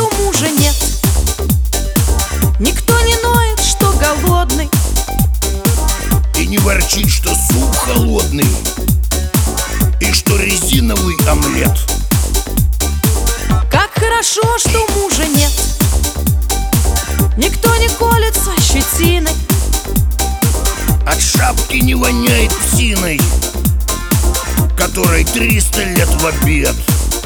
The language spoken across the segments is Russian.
что мужа нет. Никто не ноет, что голодный, и не ворчит, что суп холодный, и что резиновый омлет. Как хорошо, что мужа нет. Никто не колется щетиной, От шапки не воняет псиной, которой 300 лет в обед.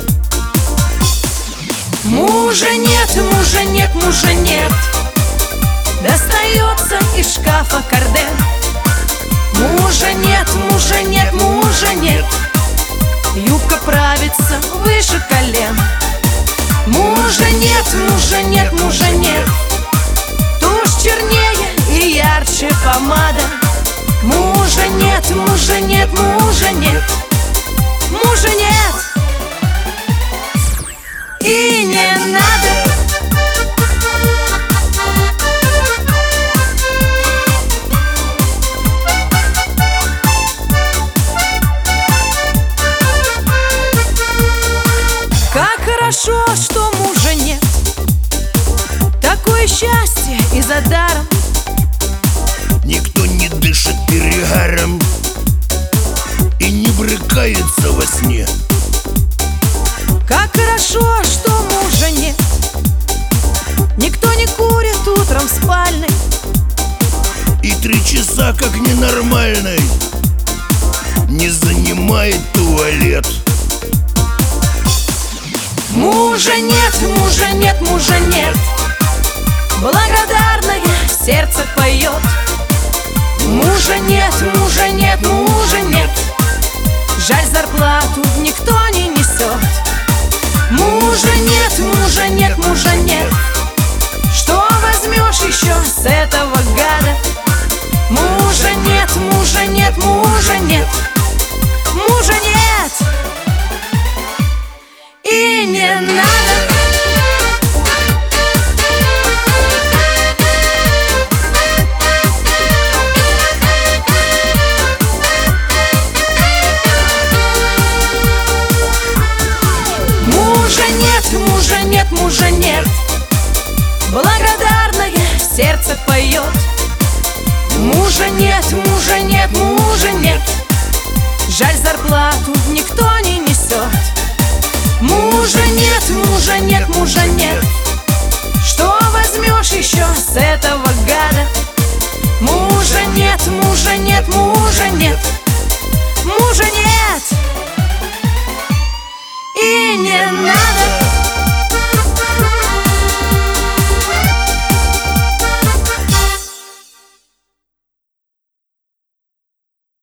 Мужа нет, мужа нет, мужа нет. Достается из шкафа карден. Мужа нет, мужа нет, мужа нет. Юбка правится выше колен. Мужа нет, мужа нет, мужа нет. Тушь чернее и ярче помада. Мужа нет, мужа нет, мужа нет. Мужа нет. И не надо. Как хорошо, что мужа нет. Такое счастье и за даром. Никто не дышит перегаром и не брыкается во сне. Как хорошо, что мужа нет. Никто не курит утром в спальной, И 3 часа, как ненормальный, не занимает туалет. Мужа нет, мужа нет, мужа нет. Благодарное сердце поет. Мужа нет, мужа нет, мужа нет. Жаль, зарплату никто не несет. Мужа нет, мужа нет, мужа нет. Что возьмешь еще с этого гада? Мужа нет, мужа нет, мужа нет. Мужа нет. И не надо. Мужа нет, мужа нет, мужа нет. Благодарное сердце поет. Мужа нет, мужа нет, мужа нет. Жаль, зарплату никто не несет. Мужа нет, мужа нет, мужа нет. Что возьмешь еще с этого